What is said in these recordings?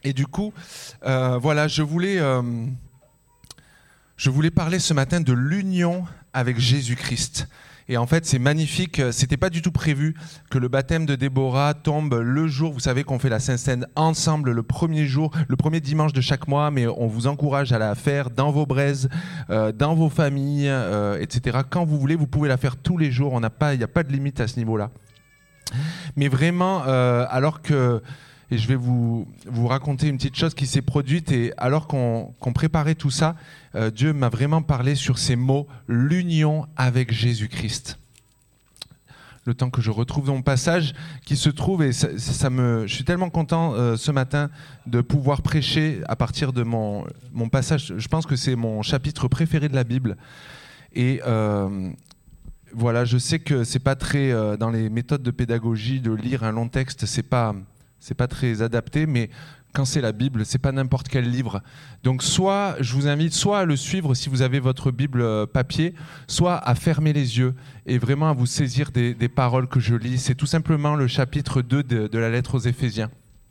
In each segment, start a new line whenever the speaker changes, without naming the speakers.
Et du coup, voilà, je voulais parler ce matin de l'union avec Jésus-Christ. Et en fait, c'est magnifique. C'était pas du tout prévu que le baptême de Déborah tombe le jour. Vous savez qu'on fait la Sainte Seine ensemble le premier jour, le premier dimanche de chaque mois, mais on vous encourage à la faire dans vos braises, dans vos familles, etc. Quand vous voulez, vous pouvez la faire tous les jours. Il n'y a pas de limite à ce niveau-là. Mais vraiment, alors que... Et je vais vous raconter une petite chose qui s'est produite. Et alors qu'on préparait tout ça, Dieu m'a vraiment parlé sur ces mots, l'union avec Jésus-Christ. Le temps que je retrouve mon passage qui se trouve, et je suis tellement content ce matin de pouvoir prêcher à partir de mon passage. Je pense que c'est mon chapitre préféré de la Bible. Et voilà, je sais que c'est pas très dans les méthodes de pédagogie de lire un long texte, c'est pas très adapté, mais quand c'est la Bible, c'est pas n'importe quel livre. Donc je vous invite soit à le suivre si vous avez votre Bible papier, soit à fermer les yeux et vraiment à vous saisir des paroles que je lis. C'est tout simplement le chapitre 2 de la lettre aux Éphésiens.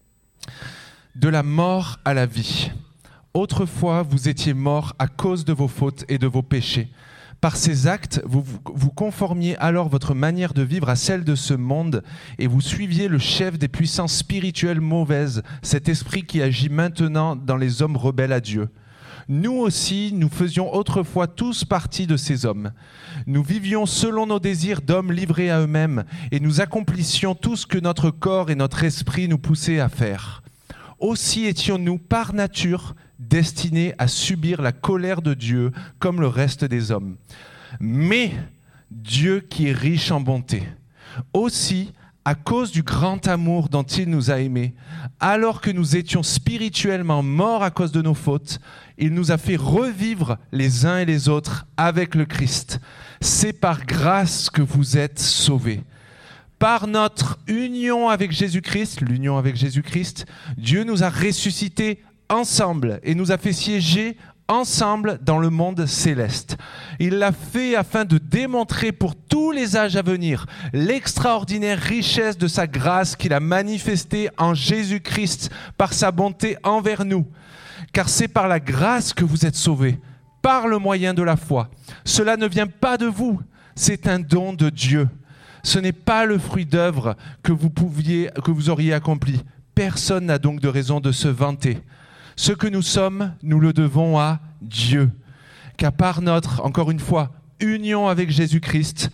De la mort à la vie. Autrefois, vous étiez morts à cause de vos fautes et de vos péchés. Par ces actes, vous conformiez alors votre manière de vivre à celle de ce monde et vous suiviez le chef des puissances spirituelles mauvaises, cet esprit qui agit maintenant dans les hommes rebelles à Dieu. Nous aussi, nous faisions autrefois tous partie de ces hommes. Nous vivions selon nos désirs d'hommes livrés à eux-mêmes et nous accomplissions tout ce que notre corps et notre esprit nous poussaient à faire. Aussi étions-nous par nature destinés à subir la colère de Dieu comme le reste des hommes. Mais Dieu qui est riche en bonté, aussi à cause du grand amour dont il nous a aimés, alors que nous étions spirituellement morts à cause de nos fautes, il nous a fait revivre les uns et les autres avec le Christ. C'est par grâce que vous êtes sauvés. Par notre union avec Jésus-Christ, l'union avec Jésus-Christ, Dieu nous a ressuscités ensemble et nous a fait siéger ensemble dans le monde céleste. Il l'a fait afin de démontrer pour tous les âges à venir l'extraordinaire richesse de sa grâce qu'il a manifestée en Jésus-Christ par sa bonté envers nous. Car c'est par la grâce que vous êtes sauvés, par le moyen de la foi. Cela ne vient pas de vous, c'est un don de Dieu. Ce n'est pas le fruit d'œuvre que vous auriez accompli. Personne n'a donc de raison de se vanter. Ce que nous sommes, nous le devons à Dieu. Car par notre, encore une fois, union avec Jésus-Christ,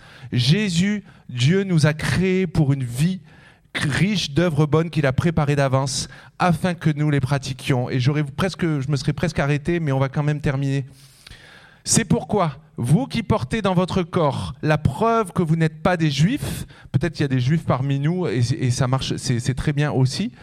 Dieu nous a créés pour une vie riche d'œuvres bonnes qu'il a préparées d'avance afin que nous les pratiquions. Et je me serais presque arrêté, mais on va quand même terminer. C'est pourquoi, vous qui portez dans votre corps la preuve que vous n'êtes pas des Juifs, peut-être qu'il y a des Juifs parmi nous et ça marche, c'est très bien aussi,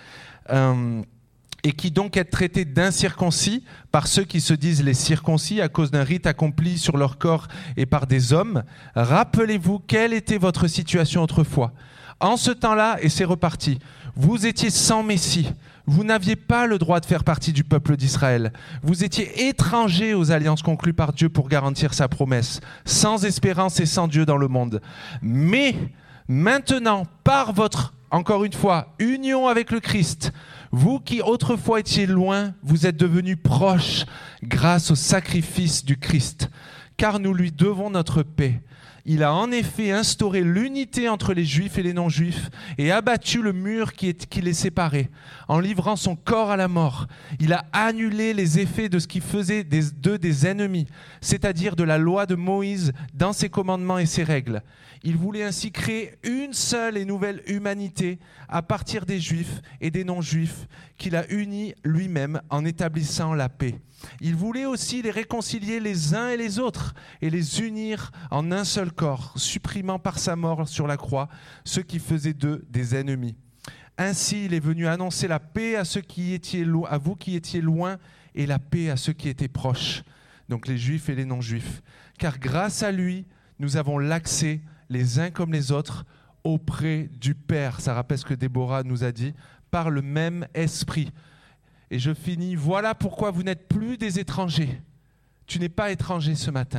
et qui donc êtes traités d'incirconcis par ceux qui se disent les circoncis à cause d'un rite accompli sur leur corps et par des hommes, rappelez-vous quelle était votre situation autrefois. En ce temps-là, et c'est reparti, vous étiez sans Messie. Vous n'aviez pas le droit de faire partie du peuple d'Israël. Vous étiez étrangers aux alliances conclues par Dieu pour garantir sa promesse, sans espérance et sans Dieu dans le monde. Mais maintenant, par votre, encore une fois, union avec le Christ, vous qui autrefois étiez loin, vous êtes devenus proches grâce au sacrifice du Christ, car nous lui devons notre paix. Il a en effet instauré l'unité entre les Juifs et les non-Juifs et abattu le mur qui les séparait. En livrant son corps à la mort, il a annulé les effets de ce qui faisait d'eux des ennemis, c'est-à-dire de la loi de Moïse dans ses commandements et ses règles. Il voulait ainsi créer une seule et nouvelle humanité à partir des Juifs et des non-Juifs qu'il a unis lui-même en établissant la paix. Il voulait aussi les réconcilier les uns et les autres et les unir en un seul corps, supprimant par sa mort sur la croix ceux qui faisaient d'eux des ennemis. Ainsi, il est venu annoncer la paix à vous qui étiez loin et la paix à ceux qui étaient proches, donc les Juifs et les non-Juifs. Car grâce à lui, nous avons l'accès, les uns comme les autres, auprès du Père. Ça rappelle ce que Déborah nous a dit, par le même esprit. Et je finis, voilà pourquoi vous n'êtes plus des étrangers. Tu n'es pas étranger ce matin.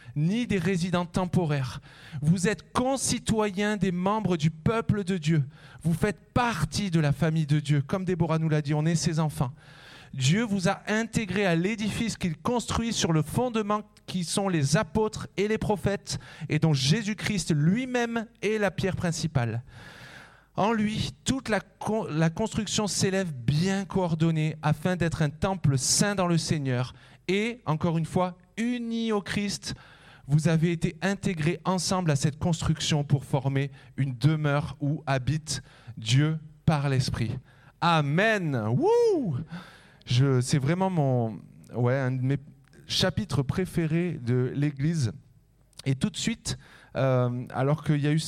ni des résidents temporaires. Vous êtes concitoyens des membres du peuple de Dieu. Vous faites partie de la famille de Dieu. Comme Déborah nous l'a dit, on est ses enfants. Dieu vous a intégrés à l'édifice qu'il construit sur le fondement qui sont les apôtres et les prophètes et dont Jésus-Christ lui-même est la pierre principale. En lui, toute la construction s'élève bien coordonnée afin d'être un temple saint dans le Seigneur. Et, encore une fois, unis au Christ, vous avez été intégrés ensemble à cette construction pour former une demeure où habite Dieu par l'Esprit. Amen. Wouh! C'est vraiment un de mes chapitres préférés de l'Église. Et tout de suite, alors qu'il y a eu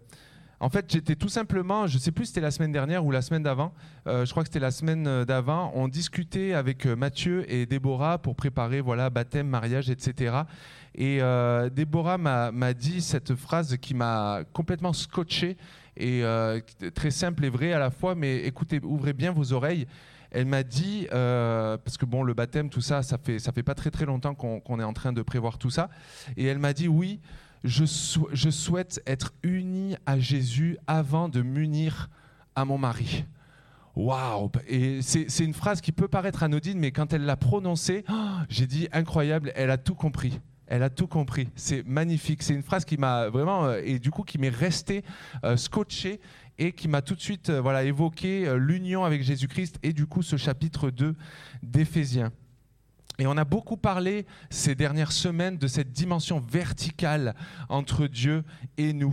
en fait, j'étais tout simplement, je ne sais plus si c'était la semaine dernière ou la semaine d'avant, je crois que c'était la semaine d'avant, on discutait avec Mathieu et Déborah pour préparer baptême, mariage, etc. Et Déborah m'a dit cette phrase qui m'a complètement scotché et très simple et vraie à la fois, mais écoutez, ouvrez bien vos oreilles. Elle m'a dit, parce que le baptême, tout ça, ça fait pas très très longtemps qu'on est en train de prévoir tout ça, et elle m'a dit oui, je souhaite être unie à Jésus avant de m'unir à mon mari. Waouh! Et c'est une phrase qui peut paraître anodine, mais quand elle l'a prononcée, j'ai dit incroyable, elle a tout compris. Elle a tout compris. C'est magnifique. C'est une phrase qui m'a vraiment, et du coup, qui m'est restée scotchée et qui m'a tout de suite évoqué l'union avec Jésus-Christ et du coup ce chapitre 2 d'Éphésiens. Et on a beaucoup parlé ces dernières semaines de cette dimension verticale entre Dieu et nous.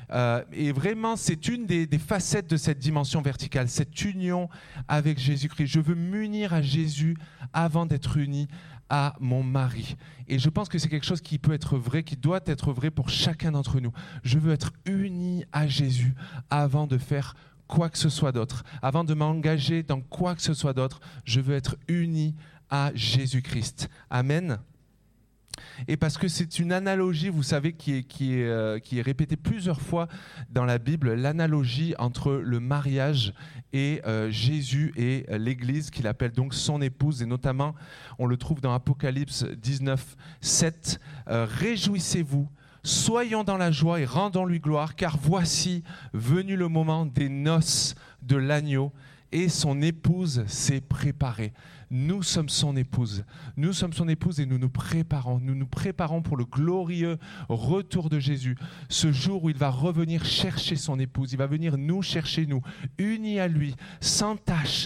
Et vraiment, c'est une des facettes de cette dimension verticale, cette union avec Jésus-Christ. Je veux m'unir à Jésus avant d'être uni à mon mari. Et je pense que c'est quelque chose qui peut être vrai, qui doit être vrai pour chacun d'entre nous. Je veux être uni à Jésus avant de faire quoi que ce soit d'autre. Avant de m'engager dans quoi que ce soit d'autre, je veux être uni à Jésus-Christ. Amen. Et parce que c'est une analogie, vous savez, qui est répétée plusieurs fois dans la Bible, l'analogie entre le mariage et Jésus et l'Église, qu'il appelle donc son épouse, et notamment, on le trouve dans Apocalypse 19, 7, « Réjouissez-vous, soyons dans la joie et rendons-lui gloire, car voici venu le moment des noces de l'agneau, et son épouse s'est préparée. » Nous sommes son épouse. Nous sommes son épouse et nous nous préparons. Nous nous préparons pour le glorieux retour de Jésus. Ce jour où il va revenir chercher son épouse. Il va venir nous chercher, nous, unis à lui, sans tache,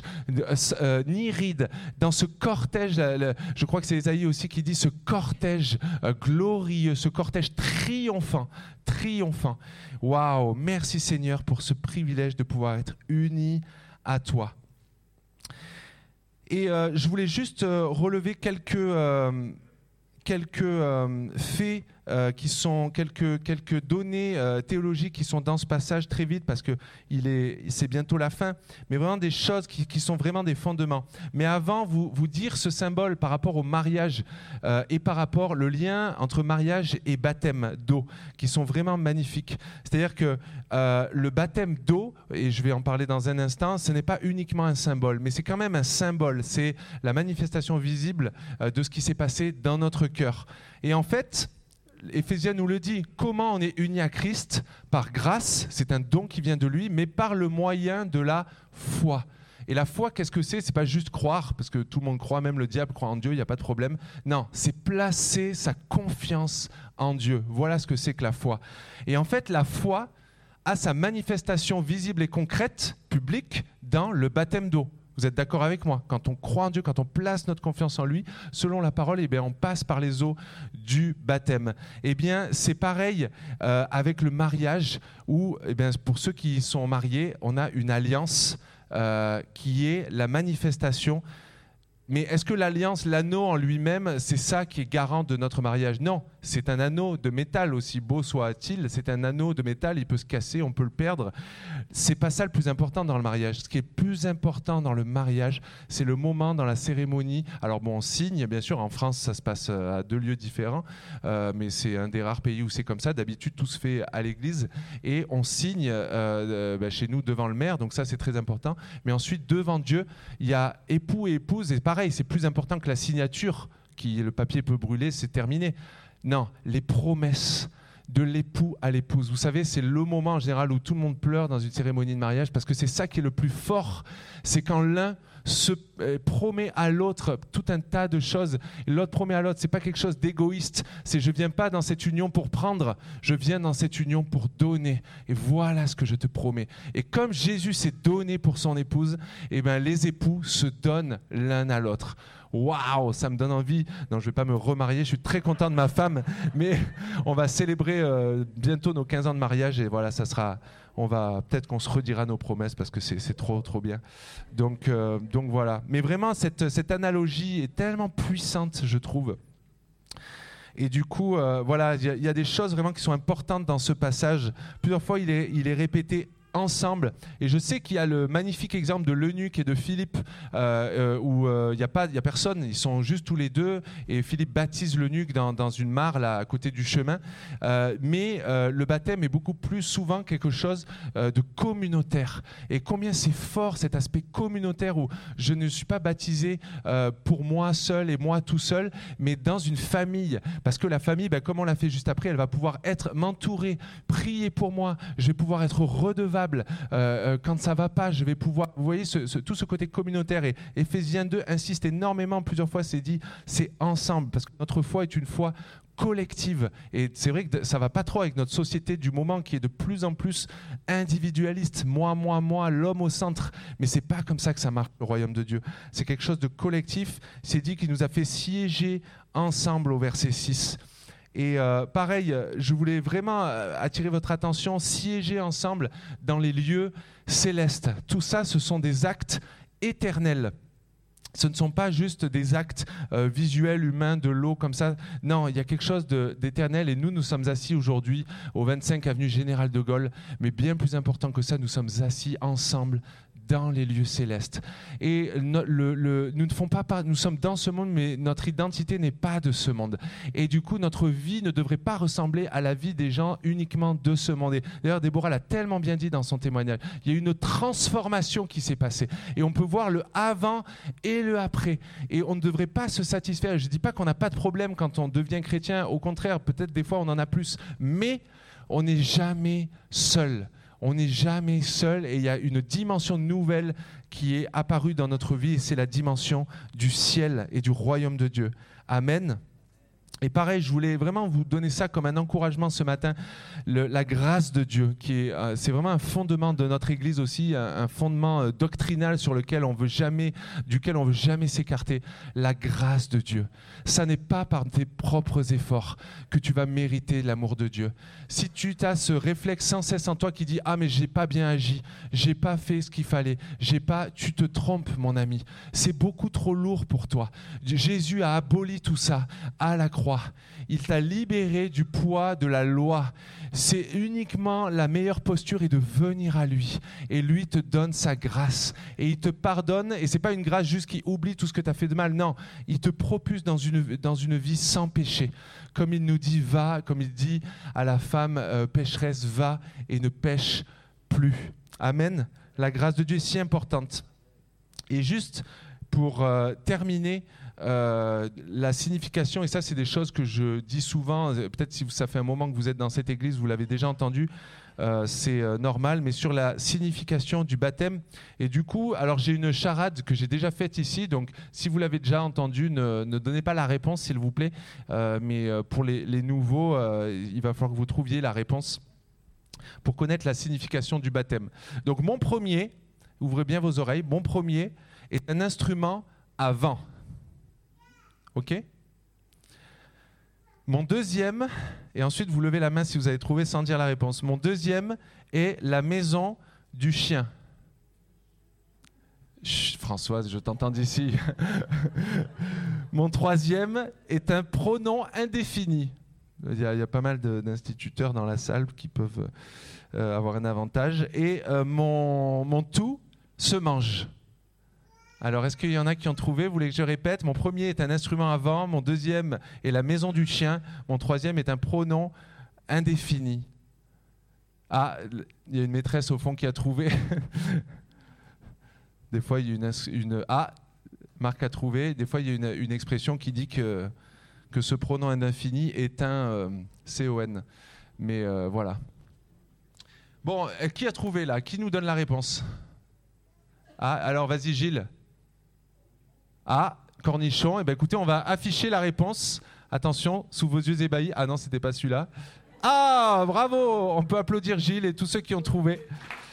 ni ride, dans ce cortège. Je crois que c'est Ésaïe aussi qui dit ce cortège glorieux, ce cortège triomphant. Triomphant. Waouh! Merci Seigneur pour ce privilège de pouvoir être unis à toi. Et je voulais juste relever quelques faits qui sont quelques données théologiques qui sont dans ce passage très vite parce que c'est bientôt la fin, mais vraiment des choses qui sont vraiment des fondements. Mais avant, vous dire ce symbole par rapport au mariage et par rapport le lien entre mariage et baptême d'eau, qui sont vraiment magnifiques. C'est-à-dire que le baptême d'eau, et je vais en parler dans un instant, ce n'est pas uniquement un symbole, mais c'est quand même un symbole. C'est la manifestation visible de ce qui s'est passé dans notre cœur. Et en fait, Éphésiens nous le dit, comment on est unis à Christ? Par grâce, c'est un don qui vient de lui, mais par le moyen de la foi. Et la foi, qu'est-ce que c'est? C'est pas juste croire, parce que tout le monde croit, même le diable croit en Dieu, il n'y a pas de problème. Non, c'est placer sa confiance en Dieu. Voilà ce que c'est que la foi. Et en fait, la foi a sa manifestation visible et concrète, publique, dans le baptême d'eau. Vous êtes d'accord avec moi? Quand on croit en Dieu, quand on place notre confiance en lui, selon la parole, on passe par les eaux du baptême. C'est pareil avec le mariage où, pour ceux qui sont mariés, on a une alliance qui est la manifestation. Mais est-ce que l'alliance, l'anneau en lui-même, c'est ça qui est garant de notre mariage? Non, c'est un anneau de métal, aussi beau soit-il. C'est un anneau de métal, il peut se casser, on peut le perdre. C'est pas ça le plus important dans le mariage. Ce qui est plus important dans le mariage, c'est le moment dans la cérémonie. Alors on signe, bien sûr, en France, ça se passe à 2 lieux différents, mais c'est un des rares pays où c'est comme ça. D'habitude, tout se fait à l'église et on signe chez nous devant le maire, donc ça c'est très important. Mais ensuite, devant Dieu, il y a époux et épouse, et pareil, c'est plus important que la signature, le papier peut brûler, c'est terminé. Non, les promesses de l'époux à l'épouse. Vous savez, c'est le moment en général où tout le monde pleure dans une cérémonie de mariage parce que c'est ça qui est le plus fort. C'est quand l'un se promet à l'autre tout un tas de choses et l'autre promet à l'autre. C'est pas quelque chose d'égoïste. C'est je viens pas dans cette union pour prendre, je viens dans cette union pour donner. Et voilà ce que je te promets. Et comme Jésus s'est donné pour son épouse, eh ben les époux se donnent l'un à l'autre. Waouh, ça me donne envie. Non, je vais pas me remarier. Je suis très content de ma femme, mais on va célébrer bientôt nos 15 ans de mariage et voilà, ça sera. On va peut-être qu'on se redira nos promesses parce que c'est trop bien. Donc voilà. Mais vraiment, cette analogie est tellement puissante, je trouve. Et du coup, voilà, il y a des choses vraiment qui sont importantes dans ce passage. Plusieurs fois, il est répété ensemble. Et je sais qu'il y a le magnifique exemple de l'eunuque et de Philippe où il n'y a personne, ils sont juste tous les deux et Philippe baptise l'eunuque dans une mare là, à côté du chemin. Mais le baptême est beaucoup plus souvent quelque chose de communautaire. Et combien c'est fort cet aspect communautaire où je ne suis pas baptisé pour moi seul et moi tout seul, mais dans une famille. Parce que la famille, comme on l'a fait juste après, elle va pouvoir m'entourer, prier pour moi, je vais pouvoir être redevable. Quand ça va pas, je vais pouvoir. Vous voyez tout ce côté communautaire. Et Éphésiens 2 insiste énormément, plusieurs fois, c'est dit, c'est ensemble, parce que notre foi est une foi collective. Et c'est vrai que ça va pas trop avec notre société du moment qui est de plus en plus individualiste. Moi, l'homme au centre. Mais c'est pas comme ça que ça marche le royaume de Dieu. C'est quelque chose de collectif. C'est dit qu'il nous a fait siéger ensemble au verset 6. Et pareil, je voulais vraiment attirer votre attention, siéger ensemble dans les lieux célestes. Tout ça, ce sont des actes éternels. Ce ne sont pas juste des actes visuels, humains, de l'eau comme ça. Non, il y a quelque chose d'éternel. Et nous sommes assis aujourd'hui au 25 avenue Général de Gaulle. Mais bien plus important que ça, nous sommes assis ensemble dans les lieux célestes. Et nous sommes dans ce monde, mais notre identité n'est pas de ce monde. Et du coup, notre vie ne devrait pas ressembler à la vie des gens uniquement de ce monde. Et d'ailleurs, Déborah l'a tellement bien dit dans son témoignage. Il y a une transformation qui s'est passée. Et on peut voir le avant et le après. Et on ne devrait pas se satisfaire. Je ne dis pas qu'on n'a pas de problème quand on devient chrétien. Au contraire, peut-être des fois on en a plus. Mais on n'est jamais seul. On n'est jamais seul et il y a une dimension nouvelle qui est apparue dans notre vie et c'est la dimension du ciel et du royaume de Dieu. Amen. Et pareil, je voulais vraiment vous donner ça comme un encouragement ce matin, la grâce de Dieu, c'est vraiment un fondement de notre Église aussi, un fondement doctrinal duquel on veut jamais s'écarter. La grâce de Dieu. Ça n'est pas par tes propres efforts que tu vas mériter l'amour de Dieu. Si tu as ce réflexe sans cesse en toi qui dit « Ah mais j'ai pas bien agi, j'ai pas fait ce qu'il fallait, tu te trompes mon ami. C'est beaucoup trop lourd pour toi. Jésus a aboli tout ça à la croix. Il t'a libéré du poids de la loi. C'est uniquement la meilleure posture est de venir à lui. Et lui te donne sa grâce. Et il te pardonne. Et c'est pas une grâce juste qui oublie tout ce que tu as fait de mal. Non, il te propulse dans une vie sans péché. Comme il nous dit, va, comme il dit à la femme pécheresse, va et ne pêche plus. Amen. La grâce de Dieu est si importante. Et juste pour terminer, la signification, et ça c'est des choses que je dis souvent, peut-être si ça fait un moment que vous êtes dans cette église, vous l'avez déjà entendu, c'est normal, mais sur la signification du baptême. Et du coup, alors j'ai une charade que j'ai déjà faite ici, donc si vous l'avez déjà entendue, ne donnez pas la réponse s'il vous plaît, mais pour les nouveaux, il va falloir que vous trouviez la réponse pour connaître la signification du baptême. Donc mon premier, ouvrez bien vos oreilles, mon premier est un instrument à vent. Ok ? Mon deuxième, et ensuite vous levez la main si vous avez trouvé sans dire la réponse. Mon deuxième est la maison du chien. Chut, Françoise, je t'entends d'ici. Mon troisième est un pronom indéfini. Il y a pas mal d'instituteurs dans la salle qui peuvent avoir un avantage. Et mon tout se mange. Alors, est-ce qu'il y en a qui ont trouvé ? Vous voulez que je répète ? Mon premier est un instrument à vent, mon deuxième est la maison du chien, mon troisième est un pronom indéfini. Ah, il y a une maîtresse au fond qui a trouvé. Des fois, il y a une... Ah, Marc a trouvé. Des fois, il y a une expression qui dit que que ce pronom indéfini est un CON. Mais voilà. Bon, qui a trouvé là? Qui nous donne la réponse? Ah, alors vas-y Gilles. Ah, cornichon. Eh bien écoutez, on va afficher la réponse. Attention, sous vos yeux ébahis. Ah non, c'était pas celui-là. Ah, bravo! On peut applaudir Gilles et tous ceux qui ont trouvé.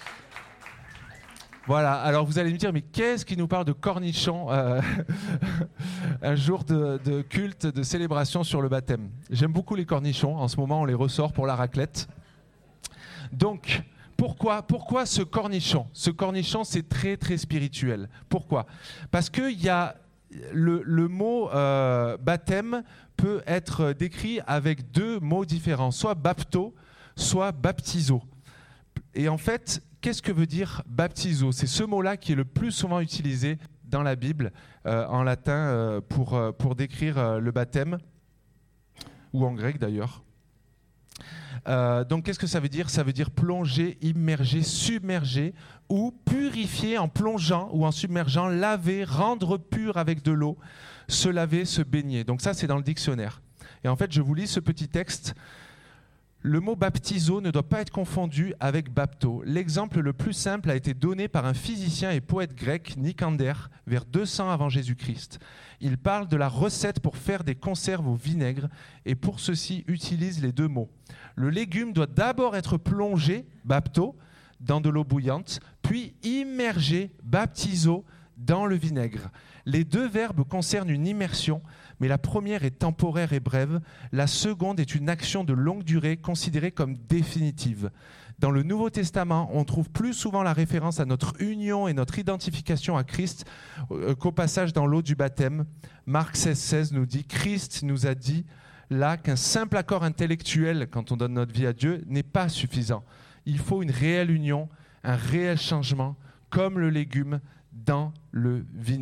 Voilà, alors vous allez me dire, mais qu'est-ce qui nous parle de cornichon un jour de culte, de célébration sur le baptême? J'aime beaucoup les cornichons, en ce moment on les ressort pour la raclette. Donc, pourquoi ce cornichon? Ce cornichon, c'est très très spirituel. Pourquoi? Parce qu'il y a le mot baptême peut être décrit avec deux mots différents, soit bapto, soit baptizo. Et en fait, qu'est-ce que veut dire baptizo? C'est ce mot-là qui est le plus souvent utilisé dans la Bible, en latin, pour décrire le baptême, ou en grec d'ailleurs. Donc qu'est-ce que ça veut dire? Ça veut dire plonger, immerger, submerger, ou purifier en plongeant ou en submergeant, laver, rendre pur avec de l'eau, se laver, se baigner. Donc ça, c'est dans le dictionnaire. Et en fait, je vous lis ce petit texte. Le mot baptizo ne doit pas être confondu avec bapto. L'exemple le plus simple a été donné par un physicien et poète grec, Nicander, vers 200 avant Jésus-Christ. Il parle de la recette pour faire des conserves au vinaigre et pour ceci utilise les deux mots. Le légume doit d'abord être plongé, bapto, dans de l'eau bouillante, puis immergé, baptizo, dans le vinaigre. Les deux verbes concernent une immersion, mais la première est temporaire et brève, la seconde est une action de longue durée considérée comme définitive. Dans le Nouveau Testament, on trouve plus souvent la référence à notre union et notre identification à Christ qu'au passage dans l'eau du baptême. Marc 16,16 nous dit « Christ nous a dit là qu'un simple accord intellectuel, quand on donne notre vie à Dieu, n'est pas suffisant. Il faut une réelle union, un réel changement, comme le légume dans le vinaigre. »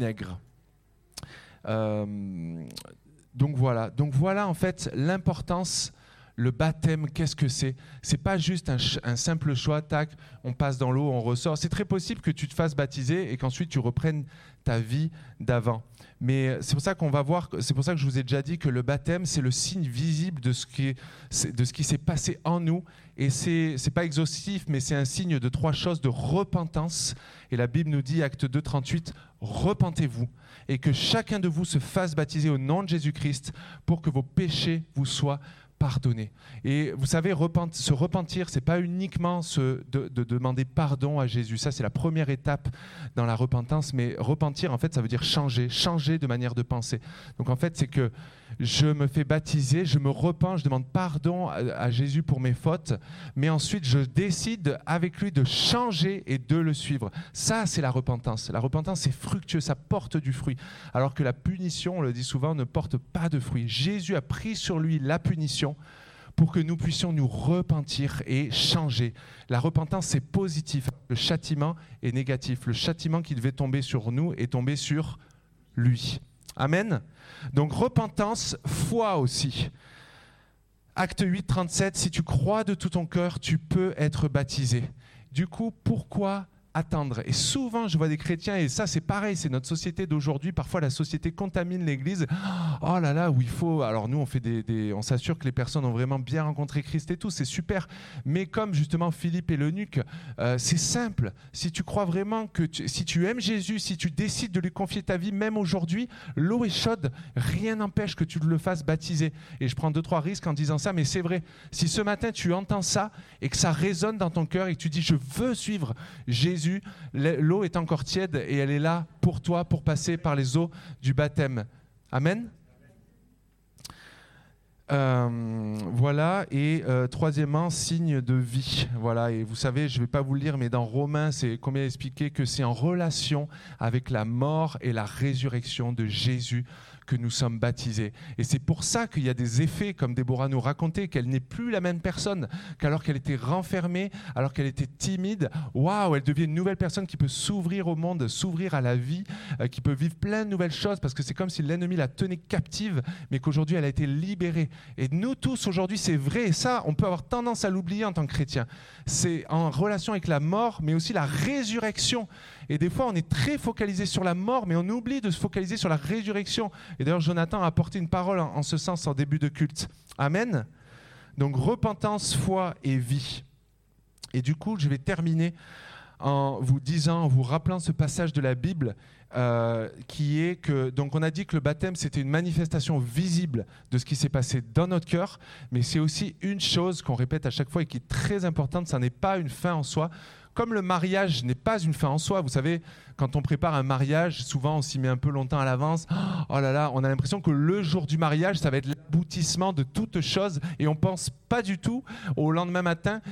Donc voilà en fait l'importance, le baptême, qu'est-ce que c'est? C'est pas juste un simple choix, tac, on passe dans l'eau, on ressort. C'est très possible que tu te fasses baptiser et qu'ensuite tu reprennes ta vie d'avant. Mais c'est pour ça qu'on va voir, c'est pour ça que je vous ai déjà dit que le baptême, c'est le signe visible de ce qui s'est passé en nous. Et c'est pas exhaustif, mais c'est un signe de trois choses, de repentance. Et la Bible nous dit, Acte 2, 38, repentez-vous et que chacun de vous se fasse baptiser au nom de Jésus-Christ pour que vos péchés vous soient pardonnés. Et vous savez, se repentir, c'est pas uniquement de demander pardon à Jésus. Ça, c'est la première étape dans la repentance. Mais repentir, en fait, ça veut dire changer de manière de penser. Donc, en fait, c'est que je me fais baptiser, je me repens, je demande pardon à Jésus pour mes fautes, mais ensuite, je décide avec lui de changer et de le suivre. Ça, c'est la repentance. La repentance, c'est fructueux, ça porte du fruit. Alors que la punition, on le dit souvent, ne porte pas de fruit. Jésus a pris sur lui la punition pour que nous puissions nous repentir et changer. La repentance, c'est positif. Le châtiment est négatif. Le châtiment qui devait tomber sur nous est tombé sur lui. Amen. Donc repentance, foi aussi. Acte 8, 37, si tu crois de tout ton cœur, tu peux être baptisé. Du coup, pourquoi attendre? Et souvent, je vois des chrétiens, et ça c'est pareil, c'est notre société d'aujourd'hui, parfois la société contamine l'église. Oh là là, où il faut... Alors nous, on fait on s'assure que les personnes ont vraiment bien rencontré Christ et tout, c'est super. Mais comme justement Philippe et l'eunuque, c'est simple. Si tu crois vraiment si tu aimes Jésus, si tu décides de lui confier ta vie, même aujourd'hui, l'eau est chaude, rien n'empêche que tu le fasses baptiser. Et je prends 2-3 risques en disant ça, mais c'est vrai. Si ce matin tu entends ça et que ça résonne dans ton cœur et que tu dis je veux suivre Jésus, l'eau est encore tiède et elle est là pour toi pour passer par les eaux du baptême. Amen. Voilà, et troisièmement, signe de vie. Voilà, et vous savez, je ne vais pas vous le lire, mais dans Romains, c'est combien expliqué que c'est en relation avec la mort et la résurrection de Jésus que nous sommes baptisés. Et c'est pour ça qu'il y a des effets, comme Déborah nous racontait, qu'elle n'est plus la même personne qu'alors qu'elle était renfermée, alors qu'elle était timide. Waouh, elle devient une nouvelle personne qui peut s'ouvrir au monde, s'ouvrir à la vie, qui peut vivre plein de nouvelles choses, parce que c'est comme si l'ennemi la tenait captive, mais qu'aujourd'hui elle a été libérée. Et nous tous aujourd'hui, c'est vrai, et ça, on peut avoir tendance à l'oublier en tant que chrétien. C'est en relation avec la mort, mais aussi la résurrection. Et des fois, on est très focalisé sur la mort, mais on oublie de se focaliser sur la résurrection. Et d'ailleurs, Jonathan a apporté une parole en ce sens en début de culte. Amen. Donc, repentance, foi et vie. Et du coup, je vais terminer en vous rappelant ce passage de la Bible qui est que, donc on a dit que le baptême c'était une manifestation visible de ce qui s'est passé dans notre cœur, mais c'est aussi une chose qu'on répète à chaque fois et qui est très importante, ça n'est pas une fin en soi. Comme le mariage n'est pas une fin en soi, vous savez, quand on prépare un mariage, souvent on s'y met un peu longtemps à l'avance. Oh là là, on a l'impression que le jour du mariage, ça va être l'aboutissement de toute chose et on pense pas du tout au lendemain matin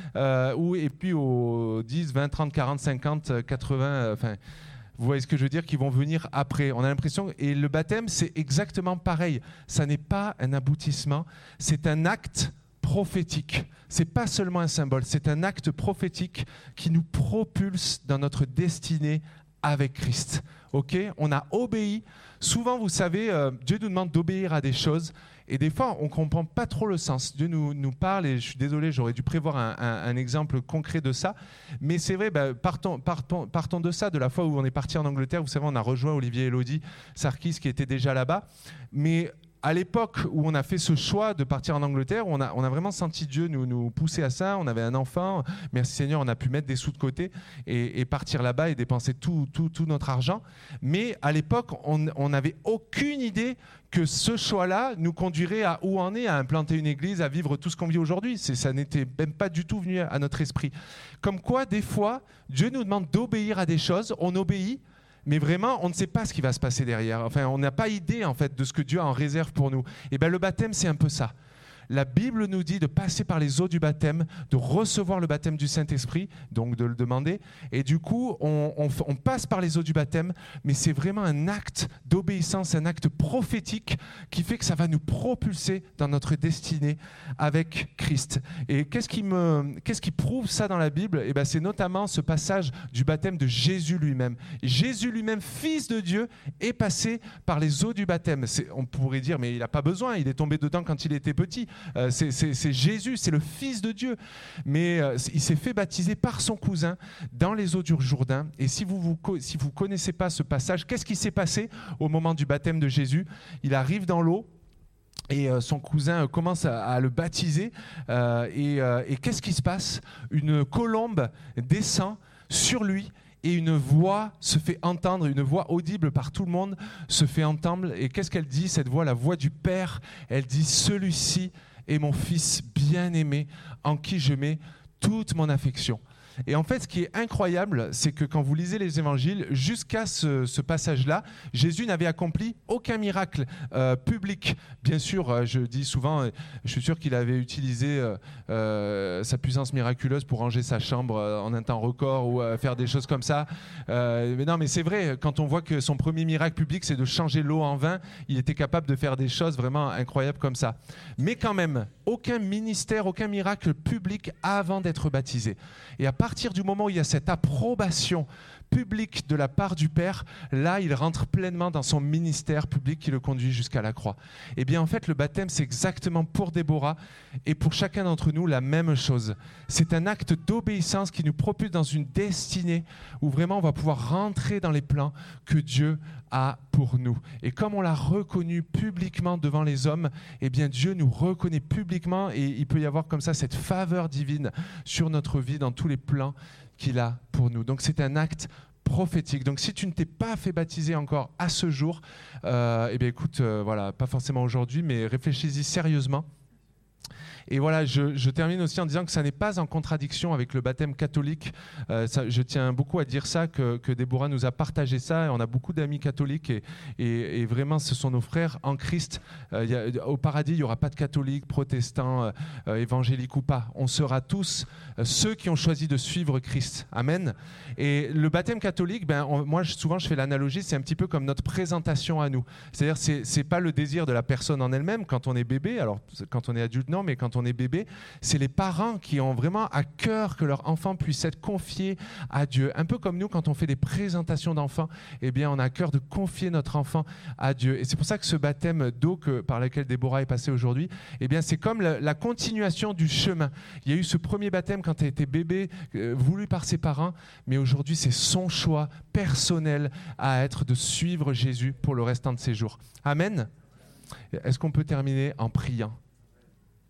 et puis aux 10, 20, 30, 40, 50, 80, enfin... Vous voyez ce que je veux dire, qui vont venir après. On a l'impression, et le baptême, c'est exactement pareil. Ça n'est pas un aboutissement, c'est un acte prophétique. C'est pas seulement un symbole, c'est un acte prophétique qui nous propulse dans notre destinée avec Christ. Ok ? On a obéi. Souvent, vous savez, Dieu nous demande d'obéir à des choses. Et des fois, on ne comprend pas trop le sens. Dieu nous parle, et je suis désolé, j'aurais dû prévoir un exemple concret de ça. Mais c'est vrai, partons de ça, de la fois où on est parti en Angleterre. Vous savez, on a rejoint Olivier et Elodie Sarkis qui étaient déjà là-bas. Mais à l'époque où on a fait ce choix de partir en Angleterre, on a vraiment senti Dieu nous pousser à ça. On avait un enfant, merci Seigneur, on a pu mettre des sous de côté et partir là-bas et dépenser tout notre argent. Mais à l'époque, on n'avait aucune idée que ce choix-là nous conduirait à où on est, à implanter une église, à vivre tout ce qu'on vit aujourd'hui. Ça n'était même pas du tout venu à notre esprit. Comme quoi, des fois, Dieu nous demande d'obéir à des choses, on obéit, mais vraiment, on ne sait pas ce qui va se passer derrière. Enfin, on n'a pas idée en fait de ce que Dieu a en réserve pour nous. Et bien, le baptême, c'est un peu ça. La Bible nous dit de passer par les eaux du baptême, de recevoir le baptême du Saint-Esprit, donc de le demander. Et du coup, on passe par les eaux du baptême, mais c'est vraiment un acte d'obéissance, un acte prophétique qui fait que ça va nous propulser dans notre destinée avec Christ. Et qu'est-ce qui prouve ça dans la Bible ? Eh bien, c'est notamment ce passage du baptême de Jésus lui-même. Jésus lui-même, Fils de Dieu, est passé par les eaux du baptême. On pourrait dire, mais il n'a pas besoin, il est tombé dedans quand il était petit. C'est Jésus, c'est le Fils de Dieu. Mais il s'est fait baptiser par son cousin dans les eaux du Jourdain. Et si vous connaissez pas ce passage, qu'est-ce qui s'est passé au moment du baptême de Jésus ? Il arrive dans l'eau. Et son cousin commence à le baptiser. Et qu'est-ce qui se passe ? Une colombe descend sur lui. Et une voix se fait entendre, une voix audible par tout le monde se fait entendre. Et qu'est-ce qu'elle dit, cette voix, la voix du Père ? Elle dit « Celui-ci est mon Fils bien-aimé, en qui je mets toute mon affection. » Et en fait, ce qui est incroyable, c'est que quand vous lisez les évangiles, jusqu'à ce passage-là, Jésus n'avait accompli aucun miracle public. Bien sûr, je dis souvent, je suis sûr qu'il avait utilisé sa puissance miraculeuse pour ranger sa chambre en un temps record ou faire des choses comme ça. Mais non, mais c'est vrai, quand on voit que son premier miracle public, c'est de changer l'eau en vin, il était capable de faire des choses vraiment incroyables comme ça. Mais quand même, aucun ministère, aucun miracle public avant d'être baptisé. Et à partir du moment où il y a cette approbation publique de la part du Père, là, il rentre pleinement dans son ministère public qui le conduit jusqu'à la croix. Et bien, en fait, le baptême, c'est exactement pour Déborah et pour chacun d'entre nous la même chose. C'est un acte d'obéissance qui nous propulse dans une destinée où vraiment on va pouvoir rentrer dans les plans que Dieu a pour nous. Et comme on l'a reconnu publiquement devant les hommes, eh bien Dieu nous reconnaît publiquement et il peut y avoir comme ça cette faveur divine sur notre vie dans tous les plans qu'il a pour nous. Donc c'est un acte prophétique. Donc si tu ne t'es pas fait baptiser encore à ce jour, eh bien écoute, voilà, pas forcément aujourd'hui, mais réfléchis-y sérieusement. Et voilà, je termine aussi en disant que ça n'est pas en contradiction avec le baptême catholique. Je tiens beaucoup à dire ça, que Déborah nous a partagé ça. Et on a beaucoup d'amis catholiques et vraiment, ce sont nos frères en Christ. Au paradis, il n'y aura pas de catholiques, protestants, évangéliques ou pas. On sera tous ceux qui ont choisi de suivre Christ. Amen. Et le baptême catholique, moi, souvent, je fais l'analogie, c'est un petit peu comme notre présentation à nous. C'est-à-dire, c'est pas le désir de la personne en elle-même quand on est bébé. Alors, quand on est adulte, non, mais quand on est bébé, c'est les parents qui ont vraiment à cœur que leur enfant puisse être confié à Dieu. Un peu comme nous, quand on fait des présentations d'enfants, eh bien, on a à cœur de confier notre enfant à Dieu. Et c'est pour ça que ce baptême d'eau par lequel Déborah est passée aujourd'hui, eh bien, c'est comme la continuation du chemin. Il y a eu ce premier baptême quand elle était bébé, voulu par ses parents, mais aujourd'hui, c'est son choix personnel à être de suivre Jésus pour le restant de ses jours. Amen. Est-ce qu'on peut terminer en priant ?